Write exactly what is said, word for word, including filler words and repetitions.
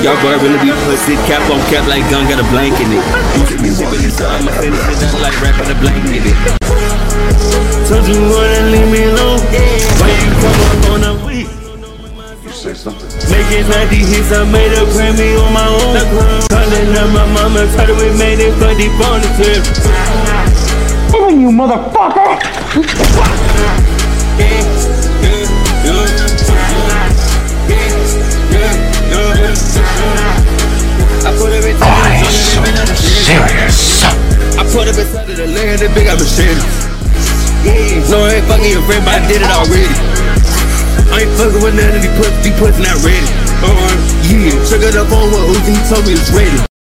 Y'all boy really be pussy. Cap on cap like gun got a blank in it. I'ma finish it done like rapping a blank in it. Told you wanna leave me alone. Why you come up on a week? You say something. Making ninety hits, I made a Grammy on my own. Calling up my mama, told her we made it for the bonus here. Killing you, motherfucker! I am so serious. I put up inside of the land, that big I'm a shit. No, I ain't fucking your friend, but I did it already. I ain't fucking with none of these pussies, these pussies not ready. Uh-uh, yeah, took it up on what Uzi, he told me it's ready.